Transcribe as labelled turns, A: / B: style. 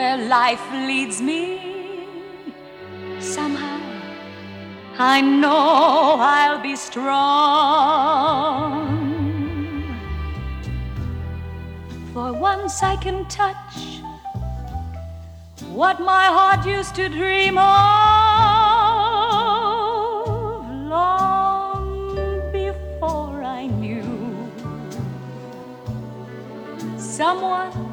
A: where life leads me. Somehow I know I'll be strong. For once I can touch what my heart used to dream of long before I knew someone